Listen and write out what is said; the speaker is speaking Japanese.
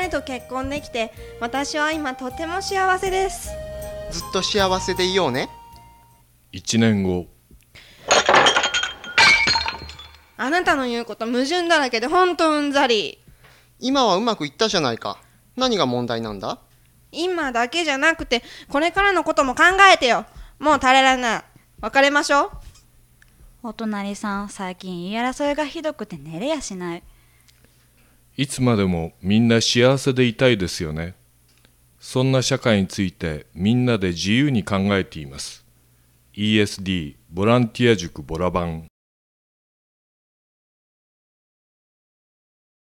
娘と結婚できて、私は今とても幸せです。 ずっと幸せでいようね。 1年後。 あなたの言うこと矛盾だらけでほんとうんざり。 今はうまくいったじゃないか。何が問題なんだ？ 今だけじゃなくてこれからのことも考えてよ。もう耐えられない。別れましょう。 お隣さん、最近言い争いがひどくて寝れやしない。 いつまでもみんな幸せでいたいですよね。そんな社会についてみんなで自由に考えています。ESD ボランティア塾ボラバン。